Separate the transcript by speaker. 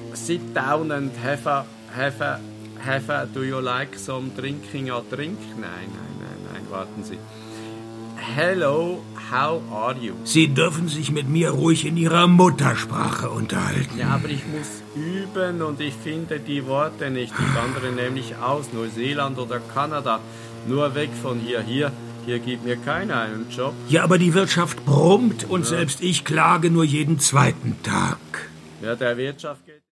Speaker 1: sit down and do you like some drinking a drink? Nein, warten Sie. Hello, how are you?
Speaker 2: Sie dürfen sich mit mir ruhig in Ihrer Muttersprache unterhalten.
Speaker 1: Ja, aber ich muss üben und ich finde die Worte nicht. Ich wandere nämlich aus, Neuseeland oder Kanada. Nur weg von hier. Hier gibt mir keiner einen Job.
Speaker 2: Ja, aber die Wirtschaft brummt und selbst ich klage nur jeden zweiten Tag.
Speaker 1: Ja, der Wirtschaft geht...